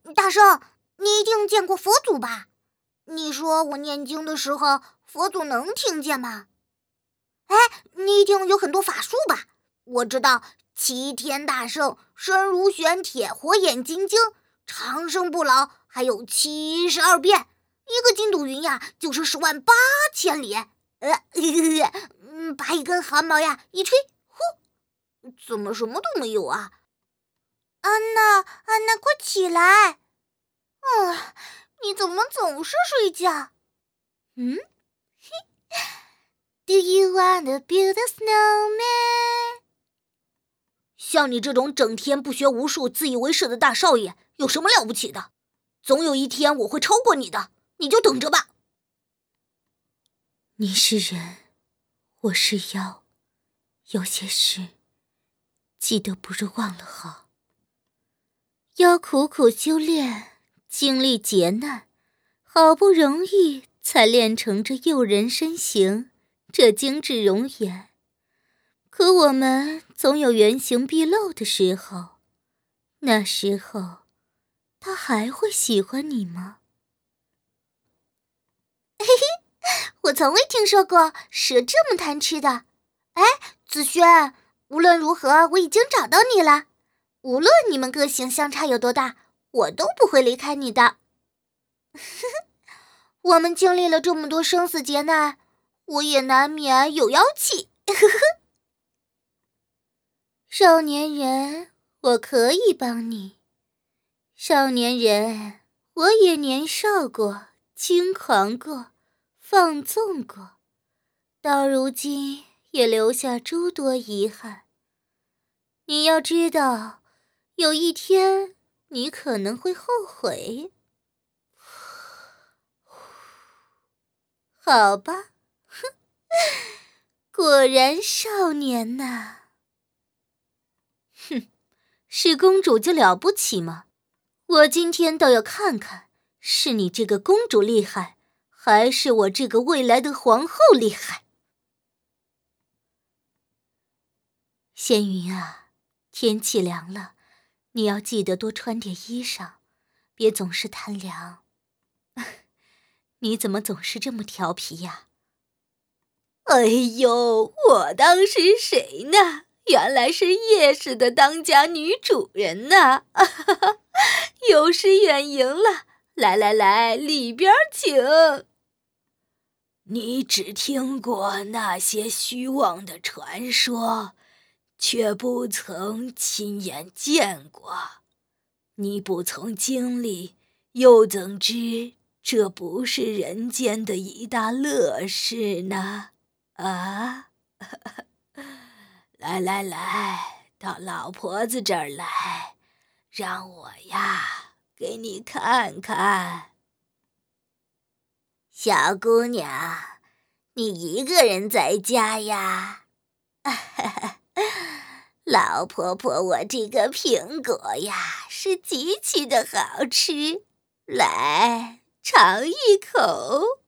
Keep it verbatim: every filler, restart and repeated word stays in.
大圣，你一定见过佛祖吧？你说我念经的时候，佛祖能听见吗？哎，你一定有很多法术吧？我知道齐天大圣、身如玄铁、火眼金睛、长生不老，还有七十二变，一个筋斗云呀，就是十万八千里。呃，呵呵把一根汗毛呀一吹，呼，怎么什么都没有啊？安娜，安娜，快起来！嗯，你怎么总是睡觉？嗯，嘿 ，Do you wanna build a snowman？ 像你这种整天不学无术、自以为是的大少爷，有什么了不起的？总有一天我会超过你的，你就等着吧。 你是人，我是妖，有些事记得不是忘了好。妖苦苦修炼，经历劫难，好不容易才练成这诱人身形，这精致容颜。可我们总有原形毕露的时候，那时候他还会喜欢你吗？ 嘿嘿，我从未听说过蛇这么贪吃的。哎，子轩，无论如何我已经找到你了，无论你们个性相差有多大，我都不会离开你的。我们经历了这么多生死劫难，我也难免有妖气。 少年人，我可以帮你。少年人，我也年少过，轻狂过，放纵过，到如今也留下诸多遗憾。你要知道，有一天你可能会后悔。好吧，哼，果然少年呐。哼，是公主就了不起吗？我今天倒要看看，是你这个公主厉害，还是我这个未来的皇后厉害。仙云啊，天气凉了，你要记得多穿点衣裳，别总是贪凉。你怎么总是这么调皮呀？ 哎呦，我当是谁呢？原来是夜市的当家女主人呢！有失远迎了，来来来，里边请。你只听过那些虚妄的传说，却不曾亲眼见过。你不曾经历，又怎知这不是人间的一大乐事呢？啊！来来来，到老婆子这儿来，让我呀给你看看。 小姑娘，你一个人在家呀？老婆婆，我这个苹果呀是极其的好吃，来尝一口。